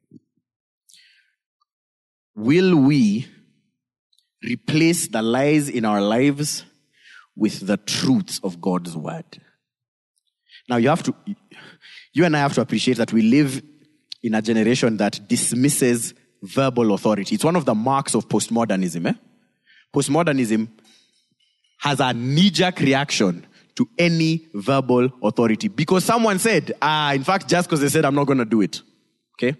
S1: Will we replace the lies in our lives with the truths of God's word? Now you and I have to appreciate that we live in a generation that dismisses verbal authority. It's one of the marks of postmodernism. Postmodernism has a knee-jerk reaction to any verbal authority. Because someone said, in fact, just because they said, I'm not going to do it. Okay?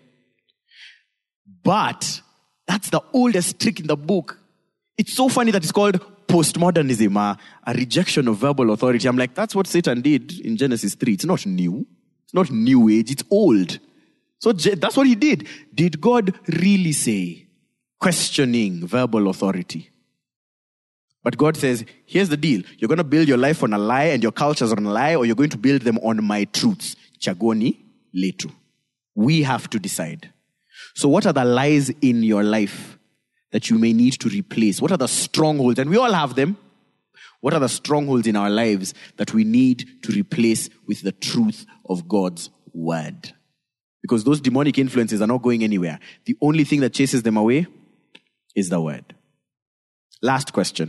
S1: But that's the oldest trick in the book. It's so funny that it's called postmodernism, a rejection of verbal authority. I'm like, that's what Satan did in Genesis 3. It's not new. It's not new age. It's old. So that's what he did. Did God really say? Questioning verbal authority. But God says, here's the deal. You're going to build your life on a lie and your cultures on a lie, or you're going to build them on my truths. Chagoni letu. We have to decide. So what are the lies in your life that you may need to replace? What are the strongholds? And we all have them. What are the strongholds in our lives that we need to replace with the truth of God's word? Because those demonic influences are not going anywhere. The only thing that chases them away is the word. Last question.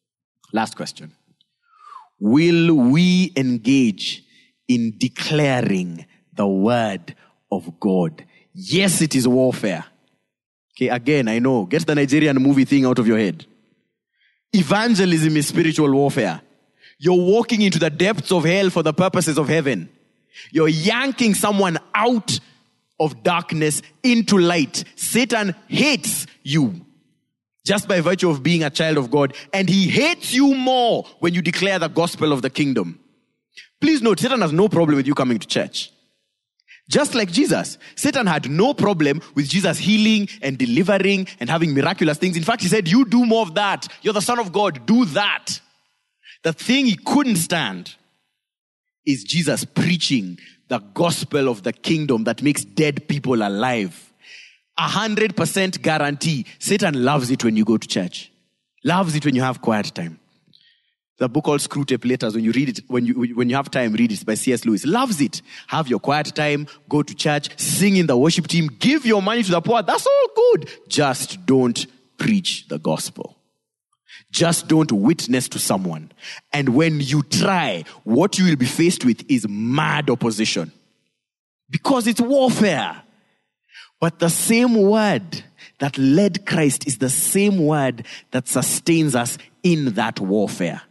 S1: Will we engage in declaring the word of God? Yes, it is warfare. Okay, again, I know. Get the Nigerian movie thing out of your head. Evangelism is spiritual warfare. You're walking into the depths of hell for the purposes of heaven. You're yanking someone out of darkness into light. Satan hates you just by virtue of being a child of God. And he hates you more when you declare the gospel of the kingdom. Please note, Satan has no problem with you coming to church. Just like Jesus, Satan had no problem with Jesus healing and delivering and having miraculous things. In fact, he said, you do more of that. You're the Son of God. Do that. The thing he couldn't stand is Jesus preaching the gospel of the kingdom that makes dead people alive. 100% guarantee. Satan loves it when you go to church. Loves it when you have quiet time. The book called Screwtape Letters, when you read it, when you have time, read it. By C.S. Lewis. Loves it. Have your quiet time, go to church, sing in the worship team, give your money to the poor. That's all good. Just don't preach the gospel. Just don't witness to someone. And when you try, what you will be faced with is mad opposition. Because it's warfare. But the same word that led Christ is the same word that sustains us in that warfare.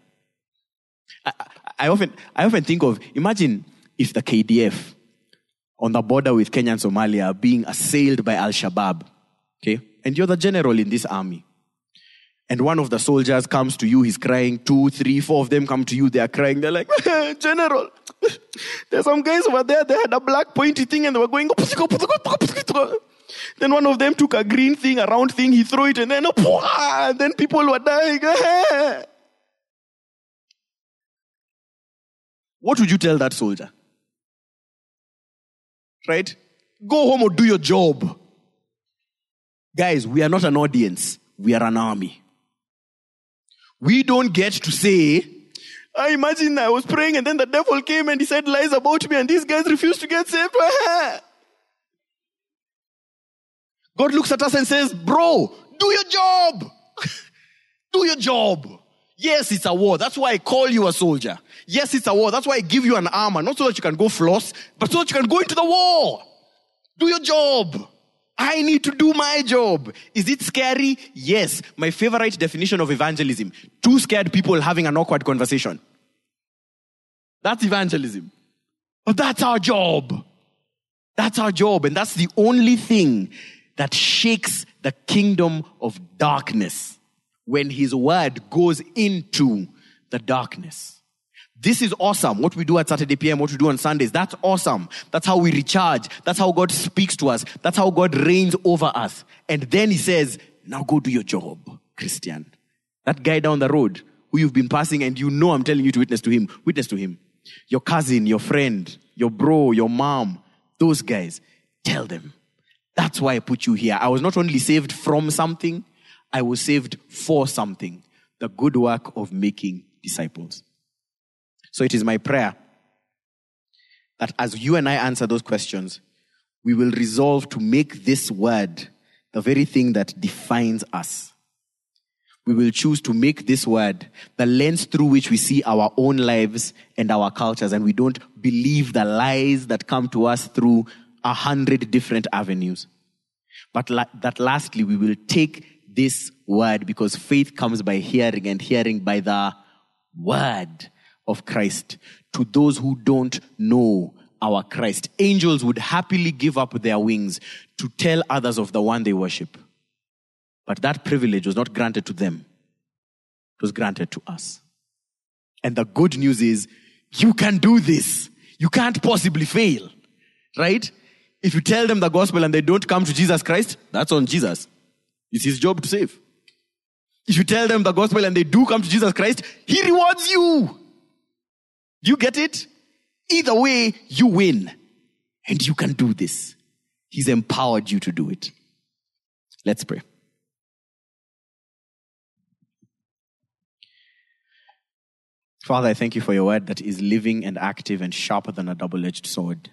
S1: I often think of, imagine if the KDF on the border with Kenya and Somalia are being assailed by Al-Shabaab, okay? And you're the general in this army. and one of the soldiers comes to you, he's crying, 2, 3, 4 of them come to you, they are crying, they're like, General, there's some guys over there, they had a black pointy thing and they were going, then one of them took a green thing, a round thing, he threw it and then people were dying. What would you tell that soldier? Right? Go home or do your job. Guys, we are not an audience. We are an army. We don't get to say, I imagine I was praying and then the devil came and he said lies about me and these guys refused to get saved. God looks at us and says, bro, do your job. Do your job. Yes, it's a war. That's why I call you a soldier. Yes, it's a war. That's why I give you an armor. Not so that you can go floss, but so that you can go into the war. Do your job. I need to do my job. Is it scary? Yes. My favorite definition of evangelism. 2 scared people having an awkward conversation. That's evangelism. But that's our job. That's our job. And that's the only thing that shakes the kingdom of darkness when his word goes into the darkness. This is awesome. What we do at Saturday PM, what we do on Sundays, that's awesome. That's how we recharge. That's how God speaks to us. That's how God reigns over us. And then he says, now go do your job, Christian. That guy down the road who you've been passing and you know I'm telling you to witness to him. Witness to him. Your cousin, your friend, your bro, your mom, those guys, tell them. That's why I put you here. I was not only saved from something, I was saved for something. The good work of making disciples. So it is my prayer that as you and I answer those questions, we will resolve to make this word the very thing that defines us. We will choose to make this word the lens through which we see our own lives and our cultures, and we don't believe the lies that come to us through 100 different avenues. But that lastly, we will take this word, because faith comes by hearing and hearing by the word of Christ, to those who don't know our Christ. Angels would happily give up their wings to tell others of the one they worship. But that privilege was not granted to them. It was granted to us. And the good news is, you can do this. You can't possibly fail. Right? If you tell them the gospel and they don't come to Jesus Christ, that's on Jesus. It's his job to save. If you tell them the gospel and they do come to Jesus Christ, he rewards you. Do you get it? Either way, you win. And you can do this. He's empowered you to do it. Let's pray. Father, I thank you for your word that is living and active and sharper than a double-edged sword.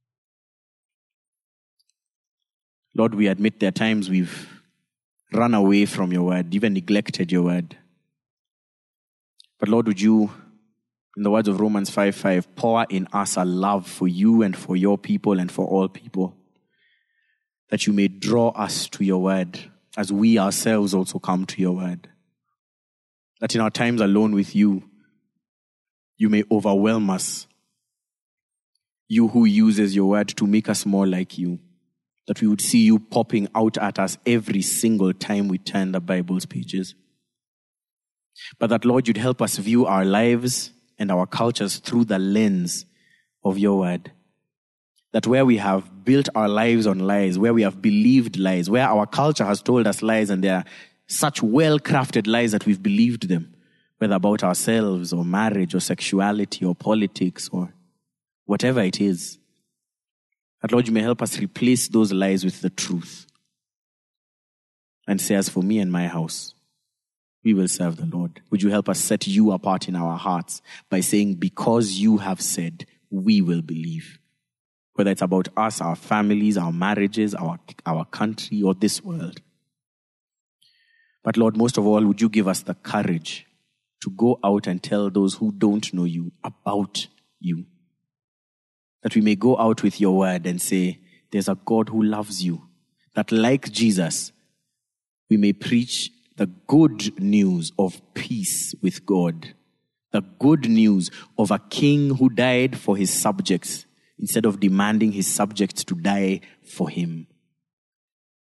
S1: Lord, we admit there are times we've run away from your word, even neglected your word. But Lord, would you, in the words of Romans 5:5, pour in us a love for you and for your people and for all people, that you may draw us to your word as we ourselves also come to your word. That in our times alone with you, you may overwhelm us. You who uses your word to make us more like you. That we would see you popping out at us every single time we turn the Bible's pages. But that, Lord, you'd help us view our lives and our cultures through the lens of your word. That where we have built our lives on lies, where we have believed lies, where our culture has told us lies and they are such well-crafted lies that we've believed them, whether about ourselves or marriage or sexuality or politics or whatever it is, that, Lord, you may help us replace those lies with the truth and say, as for me and my house, we will serve the Lord. Would you help us set you apart in our hearts by saying, because you have said, we will believe. Whether it's about us, our families, our marriages, our country, or this world. But Lord, most of all, would you give us the courage to go out and tell those who don't know you about you. That we may go out with your word and say, there's a God who loves you. That like Jesus, we may preach the good news of peace with God. The good news of a king who died for his subjects instead of demanding his subjects to die for him.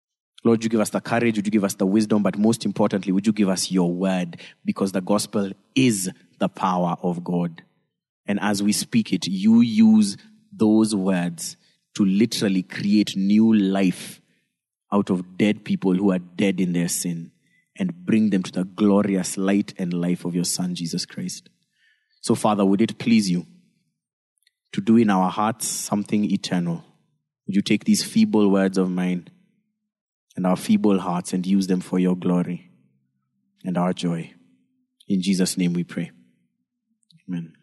S1: Lord, would you give us the courage, would you give us the wisdom, but most importantly, would you give us your word, because the gospel is the power of God. And as we speak it, you use those words to literally create new life out of dead people who are dead in their sin and bring them to the glorious light and life of your Son, Jesus Christ. So, Father, would it please you to do in our hearts something eternal? Would you take these feeble words of mine and our feeble hearts and use them for your glory and our joy? In Jesus' name we pray. Amen.